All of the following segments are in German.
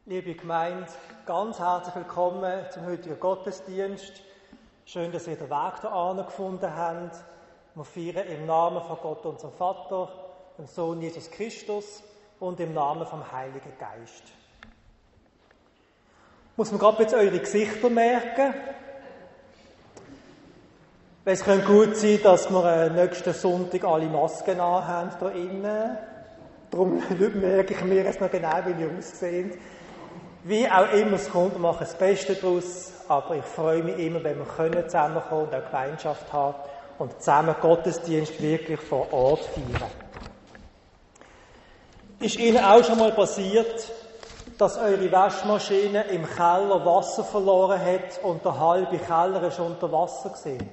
Liebe Gemeinde, ganz herzlich willkommen zum heutigen Gottesdienst. Schön, dass ihr den Weg hierher gefunden habt. Wir feiern im Namen von Gott, unserem Vater, dem Sohn Jesus Christus und im Namen vom Heiligen Geist. Muss man gerade jetzt eure Gesichter merken? Weil es könnte gut sein, dass wir nächsten Sonntag alle Masken anhaben hier innen. Darum merke ich mir jetzt noch genau, wie ihr ausseht. Wie auch immer es kommt, wir machen das Beste daraus, aber ich freue mich immer, wenn wir zusammenkommen und auch Gemeinschaft haben und zusammen Gottesdienst wirklich vor Ort feiern. Ist Ihnen auch schon mal passiert, dass eure Waschmaschine im Keller Wasser verloren hat und der halbe Keller ist unter Wasser gewesen?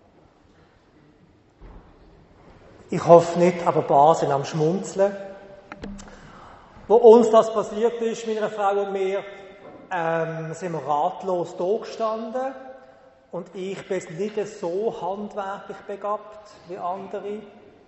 Ich hoffe nicht, aber ein paar sind am Schmunzeln. Wo uns das passiert ist, meiner Frau und mir, sind wir ratlos da gestanden. Und ich bin nicht so handwerklich begabt wie andere.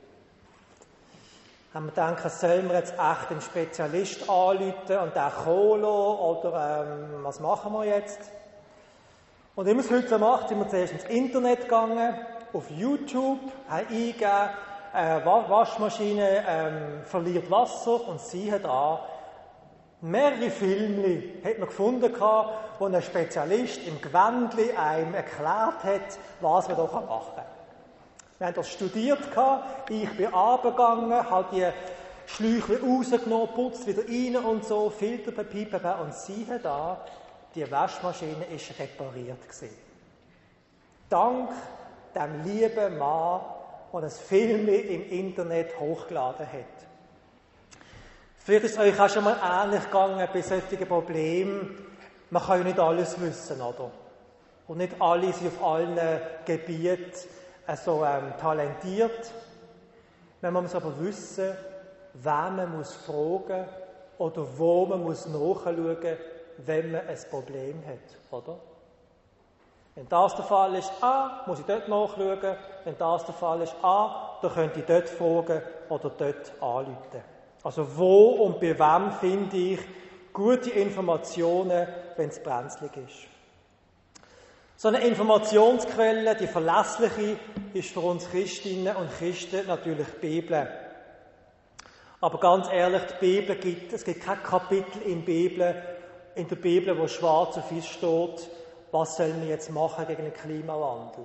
Haben wir gedacht, sollen wir jetzt echt einen Spezialist anrufen und den kommen oder was machen wir jetzt? Und wie man es heute so macht, sind wir zuerst ins Internet gegangen, auf YouTube, haben eingegeben, Waschmaschine verliert Wasser und siehe da, mehrere Filme hat man gefunden, wo ein Spezialist im Gewändli einem erklärt hat, was man da machen kann. Wir haben das studiert, ich bin runtergegangen, habe die Schläuche rausgenommen, putzt wieder rein und so, Filterpapier und siehe da, die Waschmaschine ist repariert gewesen. Dank dem lieben Mann, der das Film im Internet hochgeladen hat. Vielleicht ist es euch auch schon mal ähnlich gegangen bei solchen Problemen. Man kann ja nicht alles wissen, oder? Und nicht alle sind auf allen Gebieten so talentiert. Man muss aber wissen, wen man muss fragen oder wo man muss nachschauen, wenn man ein Problem hat, oder? Wenn das der Fall ist, muss ich dort nachschauen. Wenn das der Fall ist, dann könnte ich dort fragen oder dort anrufen. Also wo und bei wem finde ich gute Informationen, wenn es brenzlig ist. So eine Informationsquelle, die verlässliche, ist für uns Christinnen und Christen natürlich die Bibel. Aber ganz ehrlich, es gibt kein Kapitel in der Bibel, wo schwarz auf weiß steht, was sollen wir jetzt machen gegen den Klimawandel?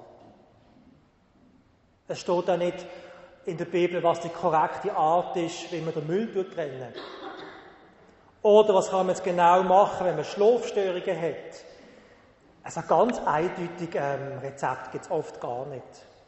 Es steht auch nicht in der Bibel, was die korrekte Art ist, wie man den Müll trennen. Oder was kann man jetzt genau machen, wenn man Schlafstörungen hat? Also ein ganz eindeutiges Rezept gibt es oft gar nicht.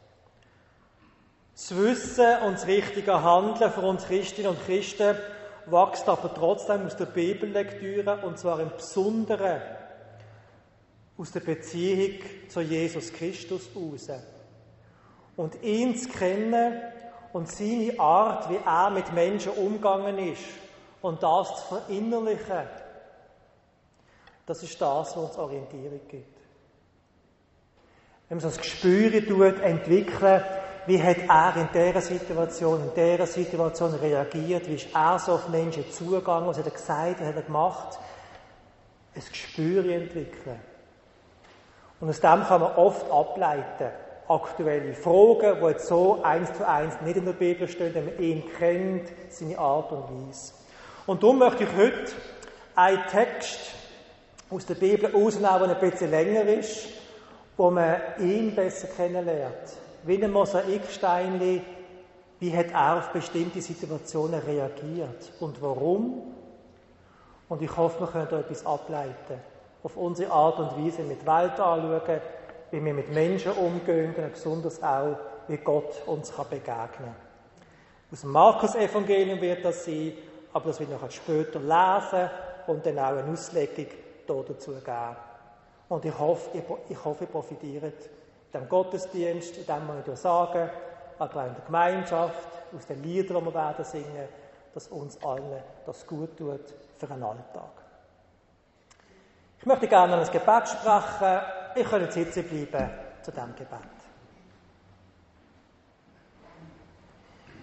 Das Wissen und das richtige Handeln für uns Christinnen und Christen wächst aber trotzdem aus der Bibellektüre, und zwar im Besonderen aus der Beziehung zu Jesus Christus heraus. Und ihn zu kennen und seine Art, wie er mit Menschen umgegangen ist und das zu verinnerlichen, das ist das, was uns Orientierung gibt. Wenn man so ein Gespür entwickeln, wie hat er in dieser Situation reagiert, wie ist er so auf Menschen zugegangen, was hat er gesagt, was hat er gemacht, ein Gespür entwickeln. Und aus dem kann man oft ableiten, aktuelle Fragen, die jetzt so 1:1 nicht in der Bibel stehen, wenn man ihn kennt, seine Art und Weise. Und darum möchte ich heute einen Text aus der Bibel rausnehmen, der ein bisschen länger ist, wo man ihn besser kennenlernt. Wie ein Mosaiksteinchen, wie hat er auf bestimmte Situationen reagiert und warum? Und ich hoffe, wir können da etwas ableiten. Auf unsere Art und Weise, wie wir die Welt anschauen, wie wir mit Menschen umgehen und besonders auch, wie Gott uns begegnen kann. Aus dem Markus-Evangelium wird das sein, aber das wird noch später lesen und dann auch eine Auslegung dazu geben. Und ich hoffe, ihr profitiert in diesem Gottesdienst, in dem, was ich sage, aber auch in der Gemeinschaft, aus den Liedern, die wir werden singen, dass uns allen das gut tut für einen Alltag. Ich möchte gerne ein Gebet sprechen. Ich könnte sitzen bleiben zu diesem Gebet.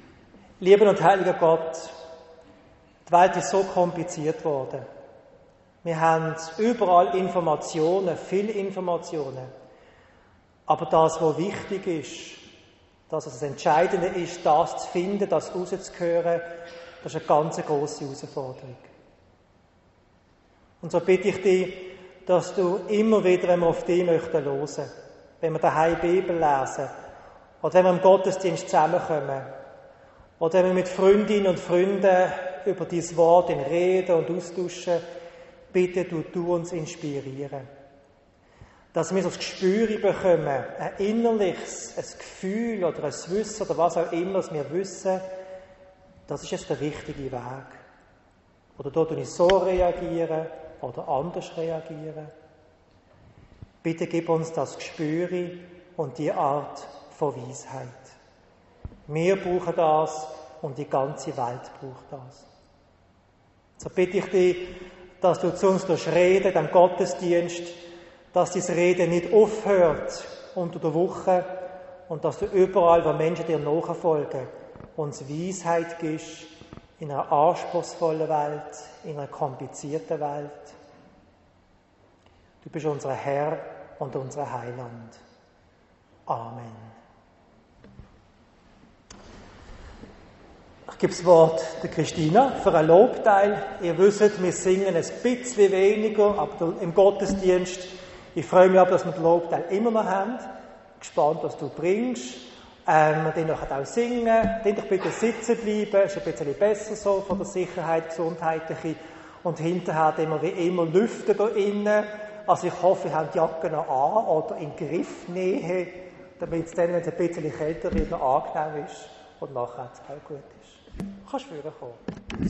Lieber und heiliger Gott, die Welt ist so kompliziert worden. Wir haben überall Informationen, viele Informationen. Aber das, was wichtig ist, das Entscheidende ist, das zu finden, das rauszuhören, das ist eine ganz grosse Herausforderung. Und so bitte ich dich, dass du immer wieder, wenn wir auf dich hören möchten, wenn wir daheim Bibel lesen, oder wenn wir im Gottesdienst zusammenkommen, oder wenn wir mit Freundinnen und Freunden über dein Wort reden und austauschen, bitte du uns inspirieren. Dass wir so das Gespür bekommen, ein innerliches, ein Gefühl oder ein Wissen oder was auch immer, dass wir wissen, das ist jetzt der richtige Weg. Oder da tue ich so reagieren oder anders reagieren. Bitte gib uns das Gespür und die Art von Weisheit. Wir brauchen das und die ganze Welt braucht das. So bitte ich dich, dass du zu uns reden, dem Gottesdienst, dass dein Reden nicht aufhört unter der Woche und dass du überall, wo Menschen dir nachfolgen, uns Weisheit gibst in einer anspruchsvollen Welt, in einer komplizierten Welt. Du bist unser Herr und unser Heiland. Amen. Ich gebe das Wort der Christina für einen Lobteil. Ihr wisst, wir singen ein bisschen weniger, aber im Gottesdienst. Ich freue mich aber, dass wir den Lobteil immer noch haben. Gespannt, was du bringst. Wir können auch singen. Dann doch bitte sitzen bleiben. Ist ein bisschen besser so von der Sicherheit, gesundheitliche. Und hinterher immer wie immer lüften da innen. Also ich hoffe, ihr habt die Jacke noch an oder in Griffnähe, damit es dann, wenn es ein bisschen kälter wird, noch angenehm ist und nachher auch gut ist. Du kannst vorkommen.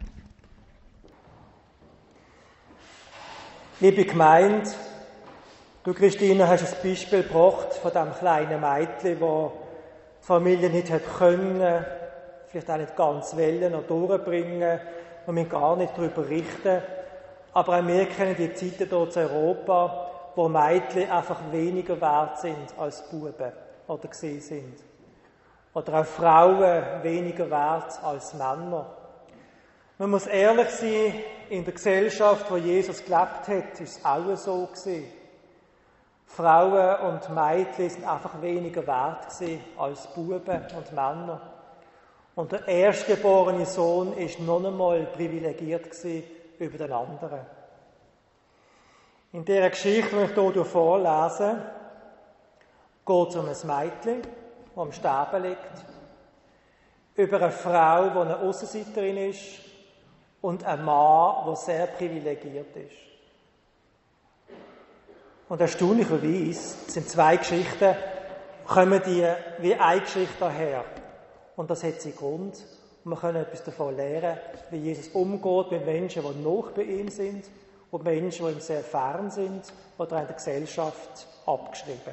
Liebe Gemeinde, du, Christine, hast ein Beispiel gebracht von diesem kleinen Mädchen, das die Familie nicht hat können, vielleicht auch nicht ganz wollen oder durchbringen. Wir müssen gar nicht darüber richten. Aber auch wir kennen die Zeiten dort in Europa, wo Mädchen einfach weniger wert sind als Buben oder gesehen sind. Oder auch Frauen weniger wert als Männer. Man muss ehrlich sein, in der Gesellschaft, wo Jesus gelebt hat, ist es auch so gewesen. Frauen und Mädchen sind einfach weniger wert gewesen als Buben und Männer. Und der erstgeborene Sohn ist noch einmal privilegiert gewesen über den anderen. In dieser Geschichte, die ich hier vorlese, geht es um ein Mädchen, das am Sterben liegt, über eine Frau, die eine Aussenseiterin ist, und einen Mann, der sehr privilegiert ist. Und erstaunlicherweise sind zwei Geschichten, kommen die wie eine Geschichte daher. Und das hat seinen Grund. Und wir können etwas davon lernen, wie Jesus umgeht mit Menschen, die noch bei ihm sind, und Menschen, die ihm sehr fern sind oder in der Gesellschaft abgeschrieben.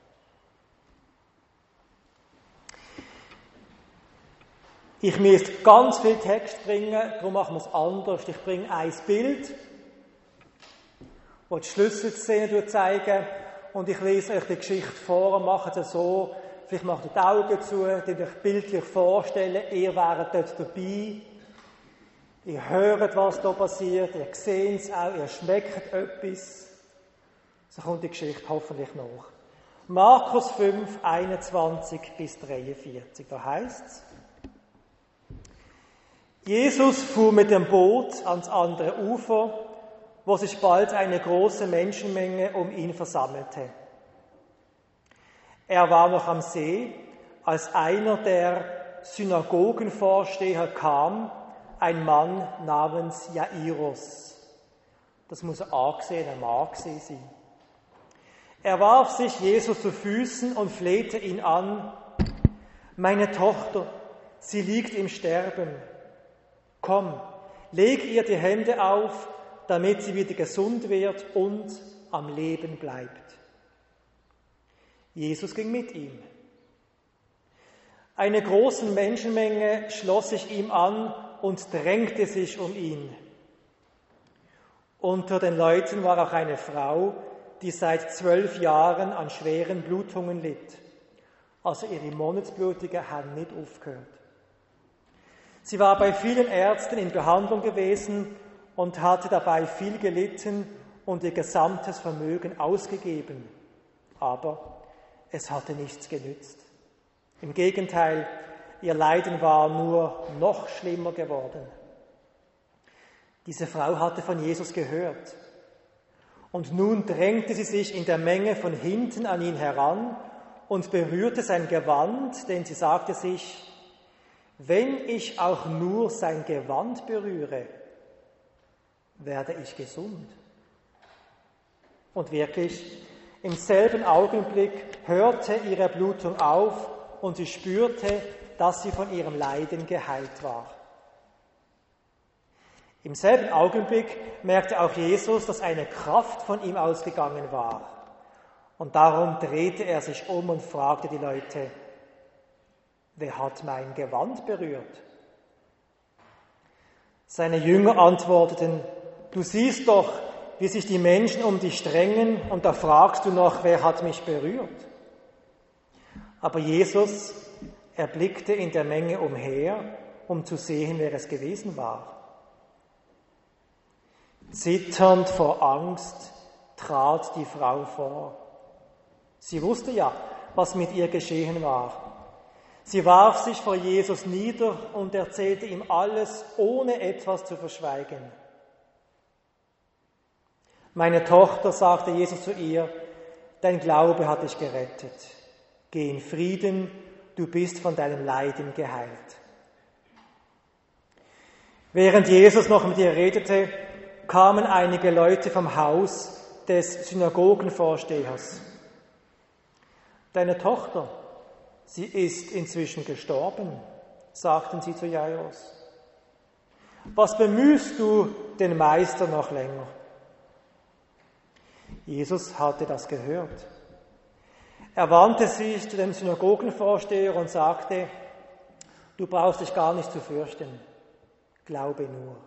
Ich müsste ganz viel Text bringen, darum machen wir es anders. Ich bringe ein Bild, das die Schlüsselszene zeigen, und ich lese euch die Geschichte vor und mache es so, vielleicht macht ihr die Augen zu, die euch bildlich vorstellen, ihr wäret dort dabei, ihr hört, was da passiert, ihr seht es auch, ihr schmeckt etwas. So kommt die Geschichte hoffentlich nach. Markus 5, 21 bis 43, da heißt es: Jesus fuhr mit dem Boot ans andere Ufer, wo sich bald eine große Menschenmenge um ihn versammelte. Er war noch am See, als einer der Synagogenvorsteher kam, ein Mann namens Jairus. Das muss ein angesehener Mann gewesen sein. Er warf sich Jesus zu Füßen und flehte ihn an: Meine Tochter, sie liegt im Sterben. Komm, leg ihr die Hände auf, damit sie wieder gesund wird und am Leben bleibt. Jesus ging mit ihm. Eine große Menschenmenge schloss sich ihm an und drängte sich um ihn. Unter den Leuten war auch eine Frau, die seit 12 Jahren an schweren Blutungen litt. Also ihre Monatsblutungen haben nicht aufgehört. Sie war bei vielen Ärzten in Behandlung gewesen und hatte dabei viel gelitten und ihr gesamtes Vermögen ausgegeben. Aber es hatte nichts genützt. Im Gegenteil, ihr Leiden war nur noch schlimmer geworden. Diese Frau hatte von Jesus gehört. Und nun drängte sie sich in der Menge von hinten an ihn heran und berührte sein Gewand, denn sie sagte sich, wenn ich auch nur sein Gewand berühre, werde ich gesund. Und wirklich, im selben Augenblick hörte ihre Blutung auf und sie spürte, dass sie von ihrem Leiden geheilt war. Im selben Augenblick merkte auch Jesus, dass eine Kraft von ihm ausgegangen war. Und darum drehte er sich um und fragte die Leute, wer hat mein Gewand berührt? Seine Jünger antworteten, du siehst doch, wie sich die Menschen um dich drängen und da fragst du noch, wer hat mich berührt? Aber Jesus, er blickte in der Menge umher, um zu sehen, wer es gewesen war. Zitternd vor Angst trat die Frau vor. Sie wusste ja, was mit ihr geschehen war. Sie warf sich vor Jesus nieder und erzählte ihm alles, ohne etwas zu verschweigen. Meine Tochter, sagte Jesus zu ihr, dein Glaube hat dich gerettet. Geh in Frieden, du bist von deinem Leiden geheilt. Während Jesus noch mit ihr redete, kamen einige Leute vom Haus des Synagogenvorstehers. Deine Tochter, sie ist inzwischen gestorben, sagten sie zu Jairus. Was bemühst du den Meister noch länger? Jesus hatte das gehört. Er wandte sich zu dem Synagogenvorsteher und sagte, du brauchst dich gar nicht zu fürchten, glaube nur.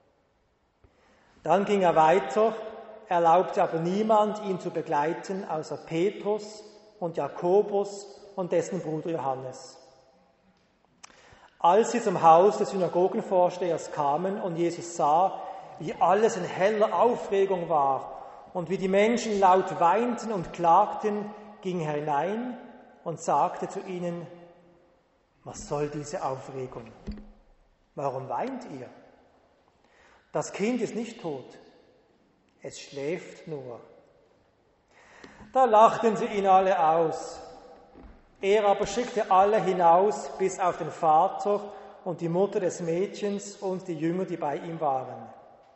Dann ging er weiter, erlaubte aber niemand, ihn zu begleiten, außer Petrus und Jakobus und dessen Bruder Johannes. Als sie zum Haus des Synagogenvorstehers kamen und Jesus sah, wie alles in heller Aufregung war und wie die Menschen laut weinten und klagten, ging er hinein und sagte zu ihnen, was soll diese Aufregung? Warum weint ihr? Das Kind ist nicht tot, es schläft nur. Da lachten sie ihn alle aus. Er aber schickte alle hinaus, bis auf den Vater und die Mutter des Mädchens und die Jünger, die bei ihm waren.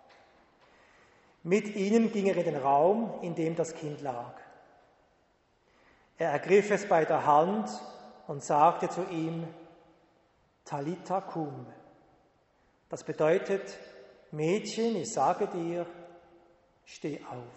Mit ihnen ging er in den Raum, in dem das Kind lag. Er ergriff es bei der Hand und sagte zu ihm, Talitha cum. Das bedeutet, Mädchen, ich sage dir, steh auf.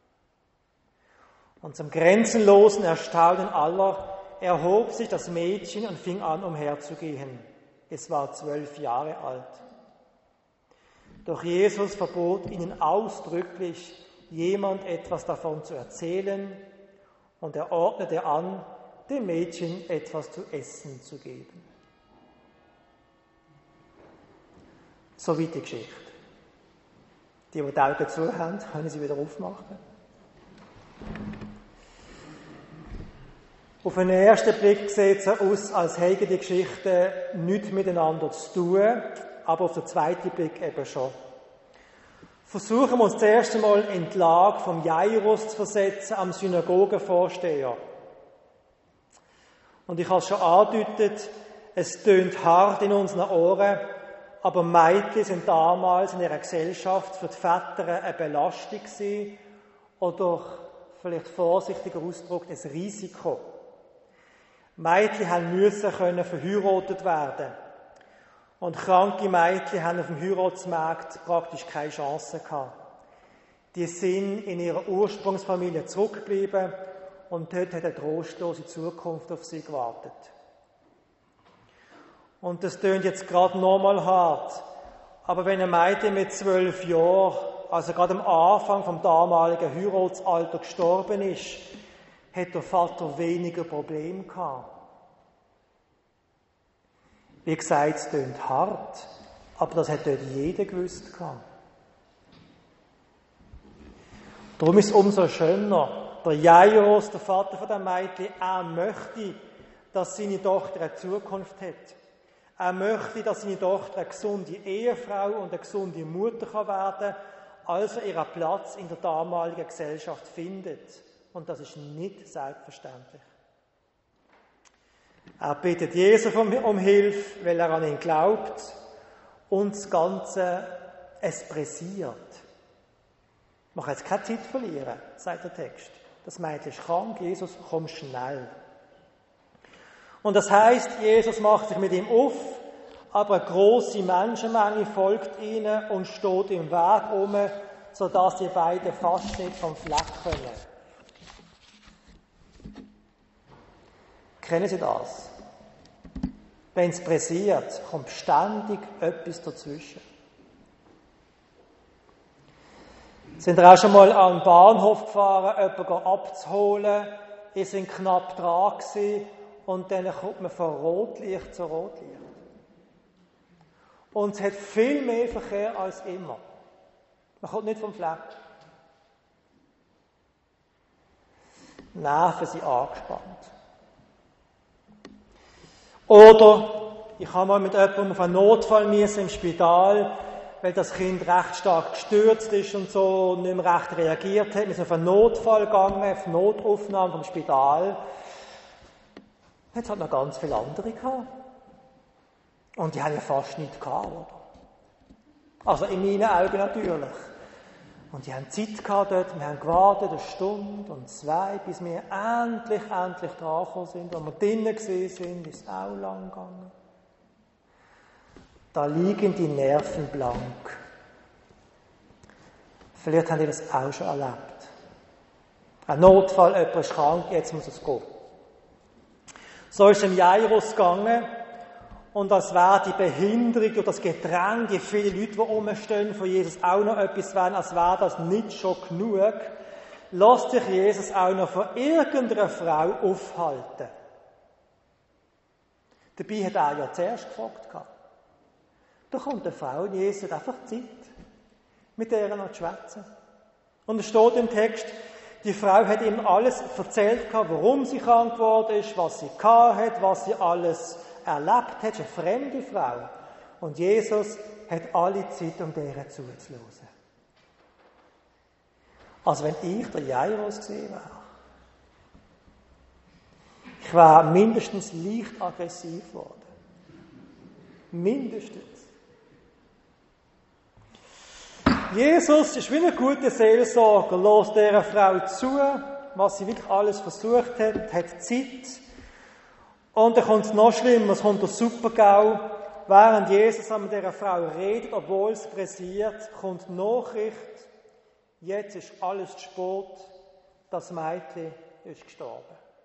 Und zum grenzenlosen Erstaunen aller erhob sich das Mädchen und fing an, umherzugehen. Es war 12 Jahre alt. Doch Jesus verbot ihnen ausdrücklich, jemand etwas davon zu erzählen, und er ordnete an, dem Mädchen etwas zu essen zu geben. Soweit die Geschichte. Die Augen zu haben, können sie wieder aufmachen. Auf den ersten Blick sieht es aus, als hätten die Geschichten nichts miteinander zu tun, aber auf den zweiten Blick eben schon. Versuchen wir uns zuerst einmal in die Lage vom Jairus zu versetzen, am Synagogenvorsteher. Und ich habe es schon angedeutet, es tönt hart in unseren Ohren, aber Mädchen sind damals in ihrer Gesellschaft für die Väter eine Belastung gewesen, oder vielleicht vorsichtiger ausgedrückt, ein Risiko. Mädchen mussten verheiratet werden. Und kranke Mädchen haben auf dem Heiratsmarkt praktisch keine Chance gehabt. Die sind in ihrer Ursprungsfamilie zurückgeblieben und dort hat eine trostlose Zukunft auf sie gewartet. Und das tönt jetzt gerade nochmal hart. Aber wenn ein Mädchen mit 12 Jahren, also gerade am Anfang vom damaligen Heiratsalter gestorben ist, hat der Vater weniger Probleme gehabt. Wie gesagt, es tönt hart, aber das hat dort jeder gewusst gehabt. Darum ist es umso schöner. Der Jairus, der Vater von dem Mädchen, er möchte, dass seine Tochter eine Zukunft hat. Er möchte, dass seine Tochter eine gesunde Ehefrau und eine gesunde Mutter werden kann, also ihren Platz in der damaligen Gesellschaft findet. Und das ist nicht selbstverständlich. Er bittet Jesus um Hilfe, weil er an ihn glaubt und das Ganze es pressiert. Man kann jetzt keine Zeit verlieren, sagt der Text. Das Mädchen ist krank, Jesus, komm schnell. Und das heisst, Jesus macht sich mit ihm auf, aber eine grosse Menschenmenge folgt ihnen und steht im Weg um, sodass die beiden fast nicht vom Fleck können. Kennen Sie das? Wenn es pressiert, kommt ständig etwas dazwischen. Sind ihr auch schon mal an den Bahnhof gefahren, jemanden abzuholen? Ihr seid knapp dran gewesen und dann kommt man von Rotlicht zu Rotlicht. Und es hat viel mehr Verkehr als immer. Man kommt nicht vom Fleck. Die Nerven sind angespannt. Oder ich habe mal mit jemandem auf einen Notfall im Spital, weil das Kind recht stark gestürzt ist und so und nicht mehr recht reagiert hat. Wir sind auf einen Notfall gegangen, auf die Notaufnahme vom Spital. Jetzt hat noch ganz viele andere gehabt. Und die haben ja fast nichts gehabt, oder? Also in meinen Augen natürlich. Und die haben Zeit gehabt dort, wir haben gewartet, 1 Stunde und 2, bis wir endlich dran gekommen sind. Als wir drinnen sind, ist es auch lang gegangen. Da liegen die Nerven blank. Vielleicht habt ihr das auch schon erlebt. Ein Notfall, jemand ist krank, jetzt muss es gehen. So ist es dem Jairus gegangen. Und als wäre die Behinderung durch das Gedränge, die vielen Leute, die rumstehen, von Jesus auch noch etwas wollen, als wäre das nicht schon genug, lässt sich Jesus auch noch von irgendeiner Frau aufhalten. Dabei hat er ja zuerst gefragt. Da kommt eine Frau und Jesus hat einfach Zeit, mit der noch zu schwätzen. Und es steht im Text, die Frau hat ihm alles erzählt, warum sie krank geworden ist, was sie hatte, was sie alles erlebt hat, eine fremde Frau. Und Jesus hat alle Zeit, um deren zuzuhören. Also wenn ich der Jairus gewesen wäre, ich wäre mindestens leicht aggressiv geworden. Mindestens. Jesus ist wie ein guter Seelsorger, lässt dieser Frau zu, was sie wirklich alles versucht hat Zeit. Und dann kommt es noch schlimmer, es kommt der Super-GAU. Während Jesus mit dieser Frau redet, obwohl es pressiert, kommt die Nachricht, jetzt ist alles zu spät, das Mädchen ist gestorben.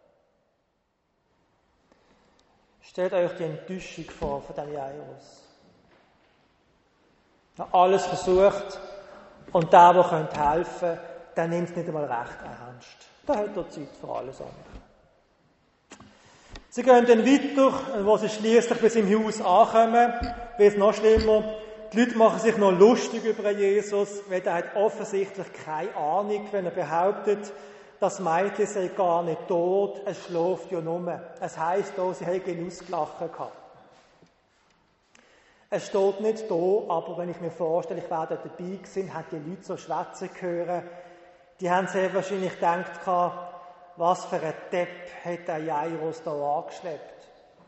Stellt euch die Enttäuschung vor von dem Jairus. Er hat alles versucht und der helfen könnte, der nimmt es nicht einmal recht ernst. Da hat er Zeit für alles andere. Sie gehen dann weiter, wo sie schliesslich bis im Haus ankommen, wird es noch schlimmer. Die Leute machen sich noch lustig über Jesus, weil er hat offensichtlich keine Ahnung, wenn er behauptet, das Mädchen sei gar nicht tot, es schläft ja nur. Es heisst hier, sie hätten ausgelacht gehabt. Es steht nicht da, aber wenn ich mir vorstelle, ich wäre dort dabei gewesen, hat die Leute so schwätzen gehört, die haben sehr wahrscheinlich gedacht, was für ein Depp hat der Jairus da angeschleppt.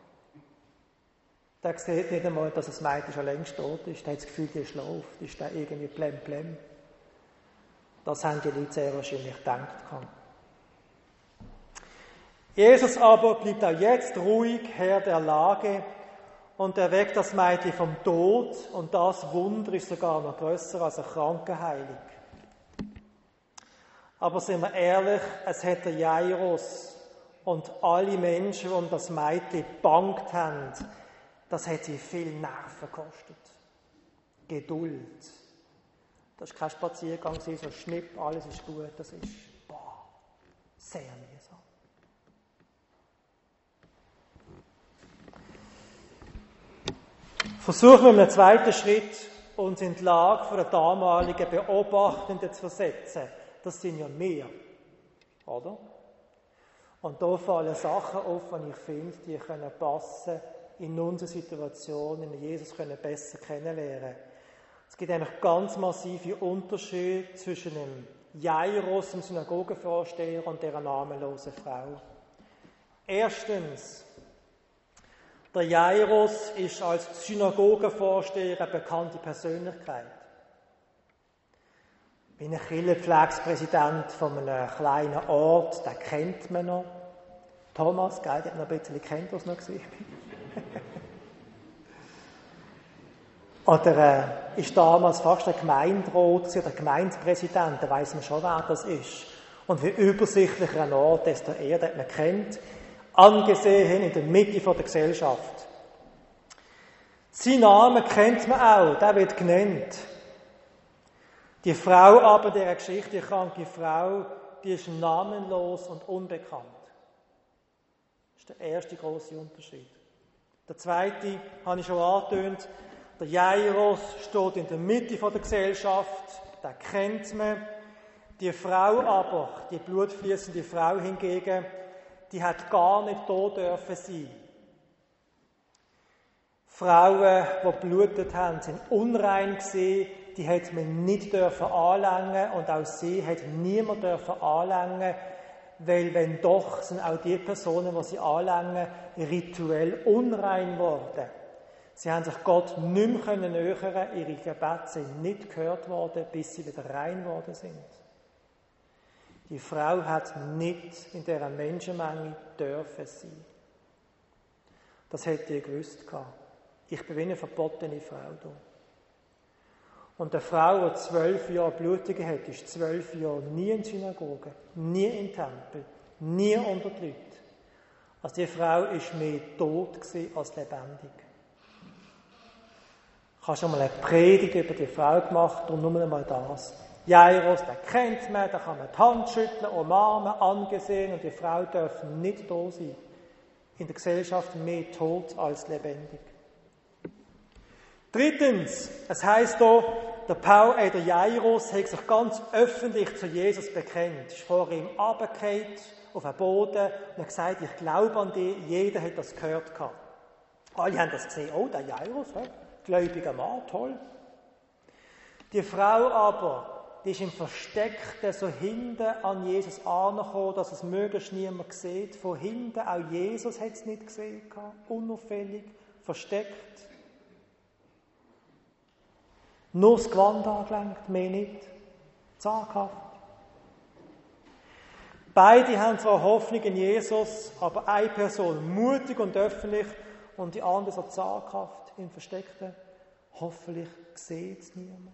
Der sieht nicht einmal, dass das Mädchen schon längst tot ist. Der hat das Gefühl, die schläft. Ist da irgendwie blem. Das haben die Leute sehr wahrscheinlich gedacht. Jesus aber bleibt auch jetzt ruhig, Herr der Lage, und erweckt das Mädchen vom Tod. Und das Wunder ist sogar noch grösser als eine Krankenheilung. Aber sind wir ehrlich, es hat der Jairus und alle Menschen, die um das Mädchen gebangt haben, das hat sie viel Nerven gekostet. Geduld. Das war kein Spaziergang, so schnipp, alles ist gut. Das ist sehr mühsam. Versuchen wir in einem zweiten Schritt, uns in die Lage der damaligen Beobachtenden zu versetzen. das sind ja wir, oder? Und da fallen Sachen auf, die ich finde, die können passen in unsere Situation, in Jesus können besser kennenlernen. Es gibt eigentlich ganz massive Unterschiede zwischen dem Jairus, dem Synagogenvorsteher, und dieser namenlosen Frau. Erstens, der Jairus ist als Synagogenvorsteher eine bekannte Persönlichkeit. Ich bin ein Kirchenpflegspräsident von einem kleinen Ort, den kennt man noch. Thomas, gell, der hat noch ein bisschen kennt, was noch war. Oder ist damals fast der Gemeinderat oder Gemeindepräsident, da weiss man schon, wer das ist. Und wie übersichtlicher ein Ort, desto eher, den man kennt, angesehen in der Mitte der Gesellschaft. Sein Name kennt man auch, der wird genannt. Die Frau aber, der Geschichte, die kranke Frau, die ist namenlos und unbekannt. Das ist der erste grosse Unterschied. Der zweite, habe ich schon angetönt, der Jairus steht in der Mitte der Gesellschaft, den kennt man. Die Frau aber, die blutfließende Frau hingegen, die hat gar nicht da dürfen sein. Frauen, die blutet haben, sind unrein gewesen, die hätte man nicht dürfen anlangen und auch sie hätte niemand dürfen anlangen, weil wenn doch, sind auch die Personen, die sie anlangen, rituell unrein geworden. Sie haben sich Gott nicht mehr nähern, ihre Gebete sind nicht gehört worden, bis sie wieder rein geworden sind. Die Frau hat nicht in dieser Menschenmenge dürfen sein. Das hätte ich gewusst gehabt. Ich bin wie eine verbotene Frau da. Und eine Frau, die 12 Jahre Blutungen hat, ist 12 Jahre nie in der Synagoge, nie im Tempel, nie unter die Leute. Also die Frau war mehr tot als lebendig. Ich habe schon mal eine Predigt über die Frau gemacht und nur einmal das. Jairus, den kennt man, da kann man die Hand schütteln, umarmen, angesehen, und die Frau darf nicht da sein. In der Gesellschaft mehr tot als lebendig. Drittens, es heisst hier, der Jairus hat sich ganz öffentlich zu Jesus bekennt. Er ist vor ihm runtergefallen, auf den Boden, und hat gesagt, ich glaube an dich, jeder hat das gehört gehabt. Alle haben das gesehen, oh, der Jairus, gläubiger Mann, toll. Die Frau aber, die ist im Versteckten so hinten an Jesus angekommen, dass es möglichst niemand sieht. Von hinten, auch Jesus hat es nicht gesehen, unauffällig, versteckt. Nur das Gewand angelenkt, mehr nicht. Zaghaft. Beide haben zwar Hoffnung in Jesus, aber eine Person mutig und öffentlich und die andere so zaghaft im Versteckten. Hoffentlich sieht es niemand.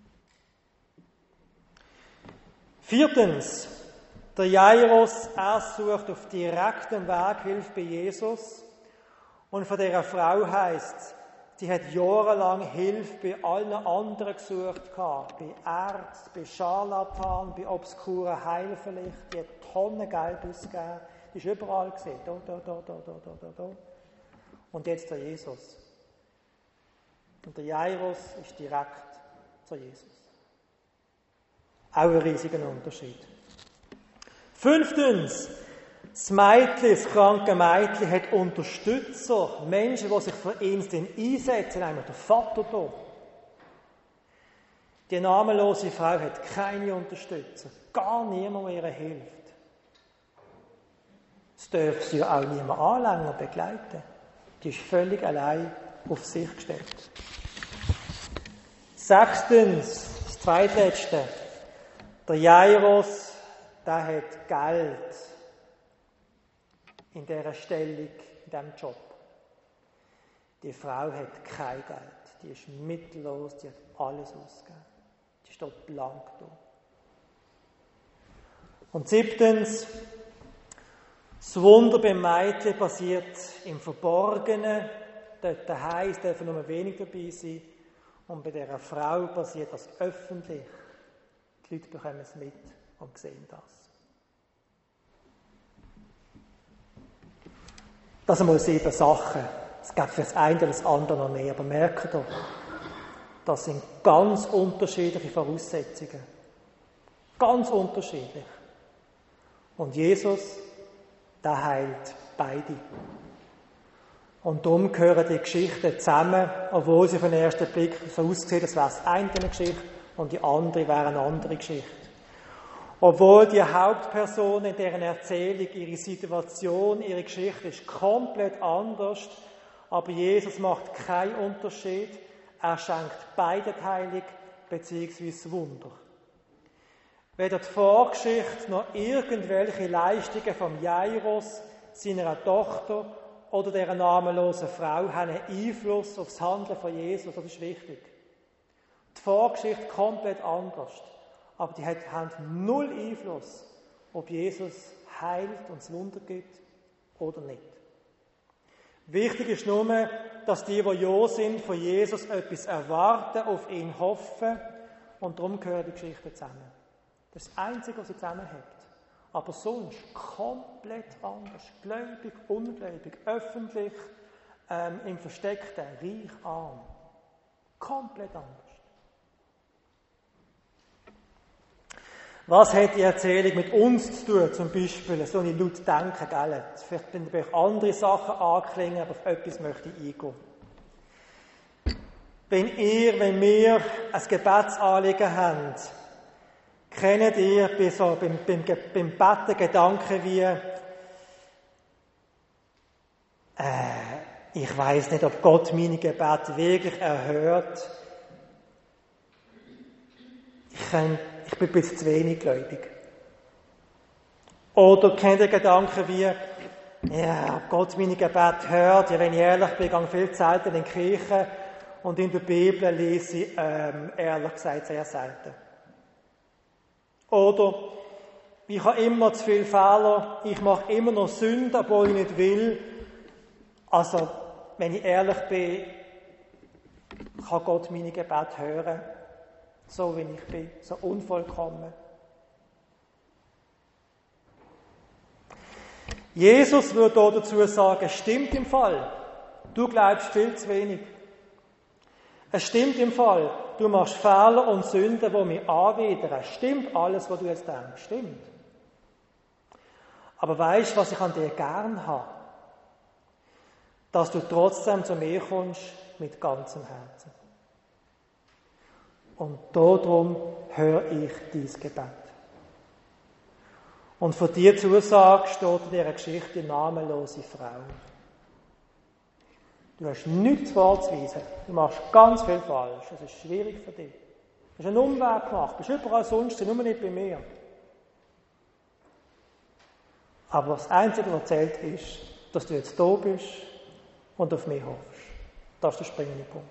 Viertens, der Jairus, er sucht auf direktem Weg Hilfe bei Jesus. Und von dieser Frau heisst, sie hat jahrelang Hilfe bei allen anderen gesucht, bei Ärzten, bei Scharlatanen, bei obskuren Heilverlichten. Die hat Tonnen Geld ausgegeben. Die ist überall gesehen. Da. Und jetzt der Jesus. Und der Jairus ist direkt zu Jesus. Auch ein riesiger Unterschied. Fünftens, das kranke Mädchen hat Unterstützer, Menschen, die sich für ihn einsetzen, einmal der Vater da. Die namenlose Frau hat keine Unterstützer, gar niemand, der ihr hilft. Es darf sie ja auch niemand anlangen und begleiten. Die ist völlig allein auf sich gestellt. Sechstens, das zweitletzte. Der Jairus, der hat Geld in dieser Stellung, in diesem Job. Die Frau hat kein Geld. Die ist mittellos, die hat alles ausgegeben. Die steht blank da. Und siebtens, das Wunder beim Mädchen passiert im Verborgenen. Dort daheim dürfen nur wenig dabei sein. Und bei dieser Frau passiert das öffentlich. Die Leute bekommen es mit und sehen das. Das sind mal 7 Sachen. Es gibt für das eine oder das andere noch mehr. Aber merkt doch, das sind ganz unterschiedliche Voraussetzungen. Ganz unterschiedlich. Und Jesus, der heilt beide. Und darum gehören die Geschichten zusammen, obwohl sie auf den ersten Blick so aussehen, als wäre es eine Geschichte und die andere wäre eine andere Geschichte. Obwohl die Hauptperson in deren Erzählung, ihre Situation, ihre Geschichte ist komplett anders, aber Jesus macht keinen Unterschied. Er schenkt beiden Heilig bzw. Wunder. Weder die Vorgeschichte noch irgendwelche Leistungen von Jairus, seiner Tochter oder dieser namenlosen Frau haben einen Einfluss auf das Handeln von Jesus. Das ist wichtig. Die Vorgeschichte komplett anders. Aber die haben null Einfluss, ob Jesus heilt und das Wunder gibt oder nicht. Wichtig ist nur, dass die ja sind, von Jesus etwas erwarten, auf ihn hoffen. Und darum gehören die Geschichten zusammen. Das ist das Einzige, was sie zusammenhält. Aber sonst komplett anders. Gläubig, ungläubig, öffentlich, im Versteckten, reich, arm. Komplett anders. Was hat die Erzählung mit uns zu tun, zum Beispiel, so eine laut denken, gell? Vielleicht sind bei euch andere Sachen anklingen, aber auf etwas möchte ich eingehen. Wenn wir ein Gebetsanliegen haben, kennt ihr beim Beten Gedanken wie, ich weiss nicht, ob Gott meine Gebete wirklich erhört. Ich bin ein bisschen zu wenig gläubig. Oder kennt ihr Gedanken wie, ja, ob Gott meine Gebete hört? Ja, wenn ich ehrlich bin, gehe ich viel Zeit in die Kirche und in der Bibel lese ich, ehrlich gesagt, sehr selten. Oder, ich habe immer zu viele Fehler, ich mache immer noch Sünden, obwohl ich nicht will. Also, wenn ich ehrlich bin, kann Gott meine Gebete hören. So wie ich bin, so unvollkommen. Jesus würde hier dazu sagen, es stimmt im Fall, du glaubst viel zu wenig. Es stimmt im Fall, du machst Fehler und Sünden, die mich anwidern. Stimmt alles, was du jetzt denkst, stimmt. Aber weißt du, was ich an dir gern habe? Dass du trotzdem zu mir kommst mit ganzem Herzen. Und darum höre ich dein Gebet. Und für diese Zusage steht in dieser Geschichte die namenlose Frau. Du hast nichts vorzuweisen. Du machst ganz viel falsch. Es ist schwierig für dich. Du hast einen Umweg gemacht. Du bist überall sonst, nur nicht bei mir. Aber das Einzige, was zählt, ist, dass du jetzt da bist und auf mich hoffst. Das ist der springende Punkt.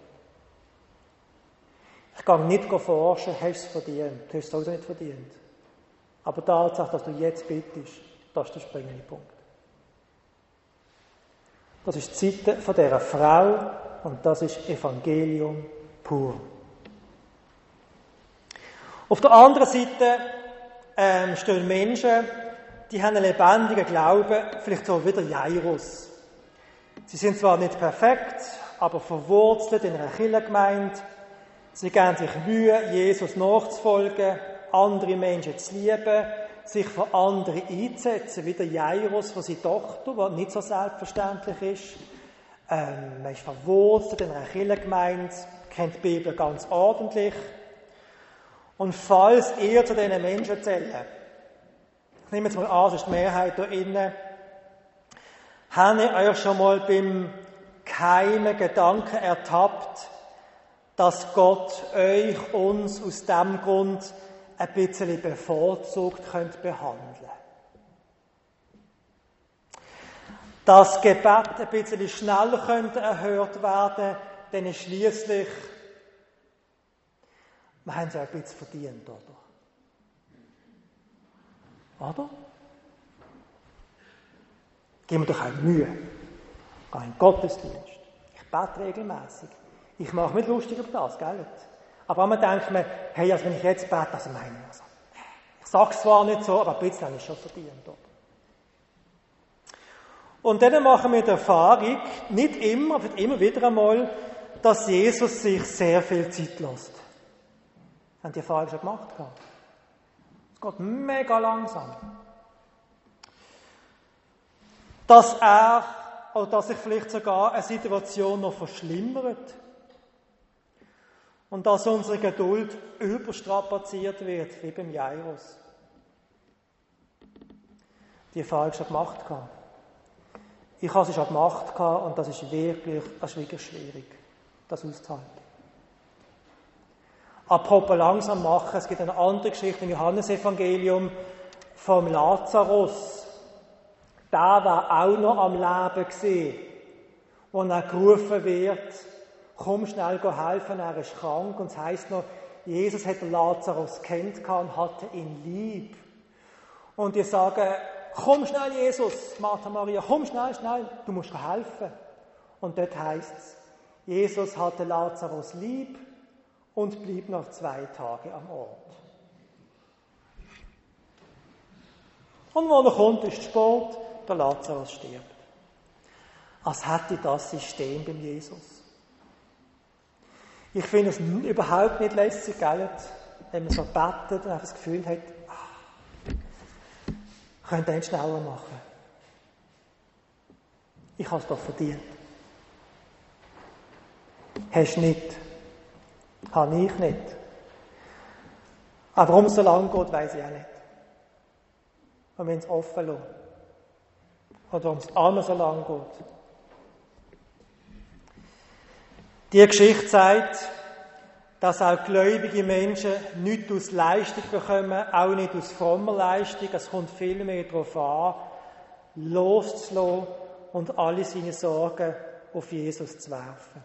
Ich kann nicht forschen, hast du es verdient. Du hast es sowieso nicht verdient. Aber die Tatsache, dass du jetzt bittest, das ist der springende Punkt. Das ist die Seite von dieser Frau und das ist Evangelium pur. Auf der anderen Seite stehen Menschen, die haben einen lebendigen Glauben, vielleicht so wie der Jairus. Sie sind zwar nicht perfekt, aber verwurzelt in einer Kirchengemeinde. Sie geben sich Mühe, Jesus nachzufolgen, andere Menschen zu lieben, sich für andere einzusetzen, wie der Jairus für seine Tochter, was nicht so selbstverständlich ist. Man ist verwurzelt in einer Kirchengemeinde, kennt die Bibel ganz ordentlich. Und falls ihr zu diesen Menschen zählt, ich nehme jetzt mal an, das ist die Mehrheit hier innen, habt ihr euch schon mal beim geheimen Gedanken ertappt, dass Gott uns aus diesem Grund ein bisschen bevorzugt behandeln könnte. Dass Gebet ein bisschen schneller erhört werden, denn schliesslich, wir haben es ja ein bisschen verdient, oder? Oder? Geben wir doch auch Mühe. Ich gehe in den Gottesdienst. Ich bete regelmässig. Ich mache mich lustig über das, gell? Aber man denkt mir, hey, also wenn ich jetzt bete, also meine ich, also, ich sage es zwar nicht so, aber ein bisschen habe ich schon verdient, oder? Und dann machen wir die Erfahrung, nicht immer, aber immer wieder einmal, dass Jesus sich sehr viel Zeit lässt. Haben die Erfahrung schon gemacht? Es geht mega langsam. Dass er, oder dass sich vielleicht sogar eine Situation noch verschlimmert. Und dass unsere Geduld überstrapaziert wird, wie beim Jairus. Die Erfahrung schon gemacht. Ich habe sie schon gemacht und das ist wirklich schwierig, das auszuhalten. Apropos langsam machen, es gibt eine andere Geschichte im Johannesevangelium vom Lazarus. Der war auch noch am Leben gewesen, wo er gerufen wird, komm schnell helfen, er ist krank. Und es heisst noch, Jesus hat den Lazarus kennt und hatte ihn lieb. Und die sagen, komm schnell, Jesus, Martha Maria, komm schnell, du musst helfen. Und dort heisst es, Jesus hatte Lazarus lieb und blieb noch 2 Tage am Ort. Und wenn er kommt, ist Sport, der Lazarus stirbt. Als hätte das System beim Jesus. Ich finde es überhaupt nicht lässig, wenn man so betet und das Gefühl hat, könnte einen schneller machen. Ich habe es doch verdient. Hast du nicht. Habe ich nicht. Aber warum es so lange geht, weiss ich auch nicht. Und wenn es offen lässt. Oder warum es einmal so lange geht. Die Geschichte sagt, dass auch gläubige Menschen nichts aus Leistung bekommen, auch nicht aus frommer Leistung. Es kommt vielmehr darauf an, loszulassen und alle seine Sorgen auf Jesus zu werfen.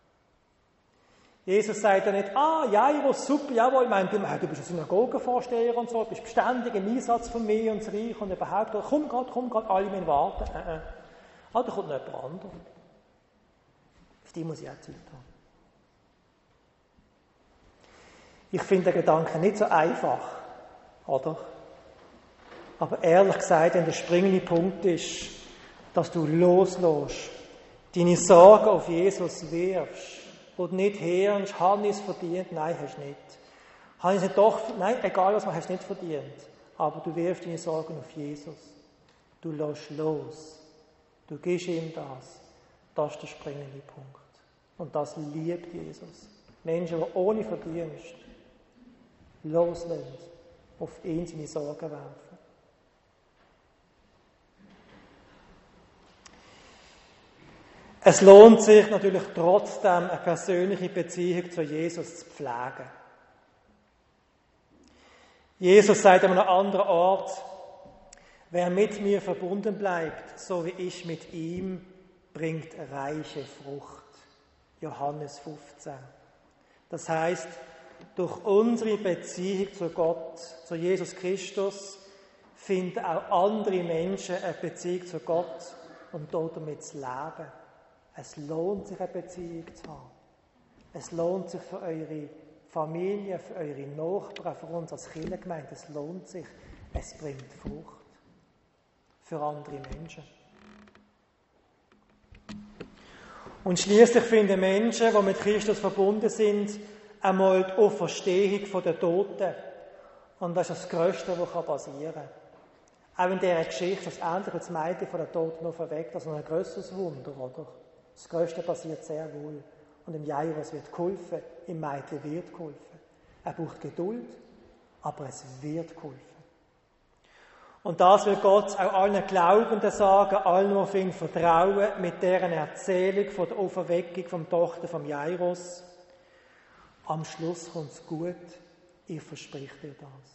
Jesus sagt ja nicht, Jairus, super, jawohl, ich meine, du bist ein Synagogenvorsteher und so, du bist beständig im Einsatz von mir und das Reich und überhaupt, komm grad, alle müssen warten. Da kommt noch jemand anderes. Auf die muss ich auch Zeit haben. Ich finde den Gedanken nicht so einfach, oder? Aber ehrlich gesagt, der springende Punkt ist, dass du loslässt, deine Sorgen auf Jesus wirfst und nicht hörst, habe ich es verdient? Nein, hast du nicht. Habe ich es nicht doch? Nein, egal was man hast du nicht verdient. Aber du wirfst deine Sorgen auf Jesus. Du lässt los. Du gibst ihm das. Das ist der springende Punkt. Und das liebt Jesus. Menschen, die ohne Verdienst loslassen, auf ihn seine Sorgen werfen. Es lohnt sich natürlich trotzdem, eine persönliche Beziehung zu Jesus zu pflegen. Jesus sagt an einem anderen Ort, wer mit mir verbunden bleibt, so wie ich mit ihm, bringt reiche Frucht. Johannes 15. Das heißt, durch unsere Beziehung zu Gott, zu Jesus Christus, finden auch andere Menschen eine Beziehung zu Gott und damit zu leben. Es lohnt sich, eine Beziehung zu haben. Es lohnt sich für eure Familie, für eure Nachbarn, für uns als Kirchengemeinde. Es lohnt sich. Es bringt Frucht. Für andere Menschen. Und schließlich finden Menschen, die mit Christus verbunden sind, einmal die Auferstehung der Toten. Und das ist das Größte, was passieren kann. Auch in dieser Geschichte, dass endlich das Mädchen von den Toten auferweckt, das ist ein grösseres Wunder, oder? Das Größte passiert sehr wohl. Und im Jairus wird geholfen, im Mädchen wird geholfen. Er braucht Geduld, aber es wird geholfen. Und das will Gott auch allen Glaubenden sagen, allen, die auf ihn vertrauen, mit deren Erzählung von der Auferweckung vom Tochter vom Jairus. Am Schluss kommt es gut, ich verspreche dir das.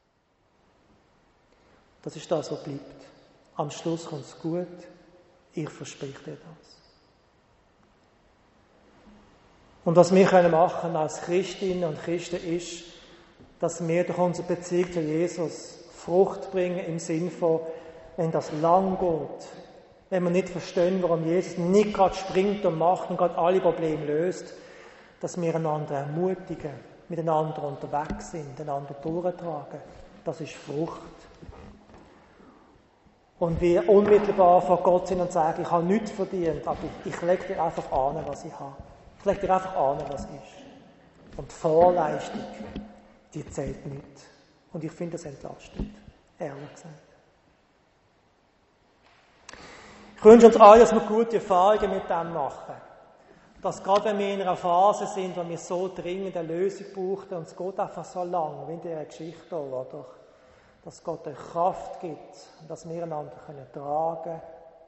Das ist das, was bleibt. Am Schluss kommt es gut, ich verspreche dir das. Und was wir machen können als Christinnen und Christen ist, dass wir durch unsere Beziehung zu Jesus Frucht bringen im Sinn von, wenn das lang geht, wenn wir nicht verstehen, warum Jesus nicht gerade springt und macht und gerade alle Probleme löst, dass wir einander ermutigen, miteinander unterwegs sind, einander durchtragen. Das ist Frucht. Und wir unmittelbar vor Gott sind und sagen, ich habe nichts verdient, aber ich lege dir einfach an, was ich habe. Ich lege dir einfach an, was ist. Und die Vorleistung, die zählt nicht. Und ich finde das entlastend, ehrlich gesagt. Ich wünsche uns alle, dass wir gute Erfahrungen mit dem machen. Dass gerade wenn wir in einer Phase sind, wo wir so dringend eine Lösung brauchen, und es geht einfach so lang, wie in dieser Geschichte hier, oder? Dass Gott eine Kraft gibt und dass wir einander tragen können,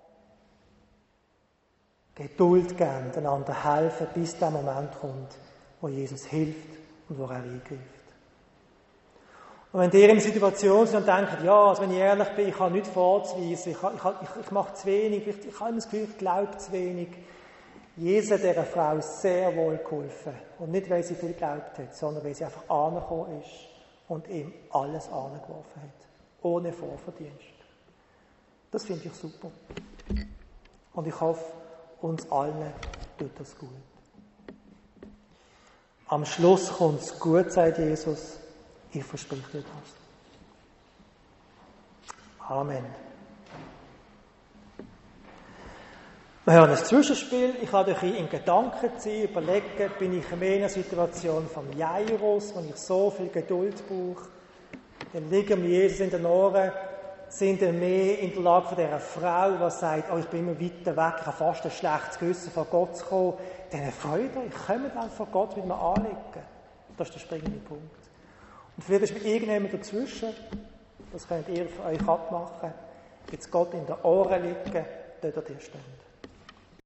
Geduld geben, einander helfen, bis der Moment kommt, wo Jesus hilft und wo er eingreift. Und wenn ihr in einer Situation sind und denkt, ja, also wenn ich ehrlich bin, ich habe nichts vorzuweisen, ich mache zu wenig, ich habe immer das Gefühl, ich glaube zu wenig. Jesus hat dieser Frau sehr wohl geholfen. Und nicht, weil sie viel geglaubt hat, sondern weil sie einfach angekommen ist und ihm alles angeworfen hat. Ohne Vorverdienst. Das finde ich super. Und ich hoffe, uns allen tut das gut. Am Schluss kommt es gut, sagt Jesus. Ich verspreche dir das. Amen. Wir hören ein Zwischenspiel. Ich habe euch in Gedanken ziehen, überlegen, bin ich in einer Situation vom Jairus, wo ich so viel Geduld brauche. Dann liegen mir Jesus in den Ohren, sind wir mehr in der Lage von dieser Frau, die sagt, oh, ich bin immer weiter weg, ich habe fast ein schlechtes Gewissen, vor Gott zu kommen. Dann Freude, ich komme dann vor Gott mit mir anlegen. Das ist der springende Punkt. Und vielleicht ist mir irgendjemand dazwischen, das könnt ihr für euch abmachen, jetzt Gott in den Ohren liegen, dort ihr steht.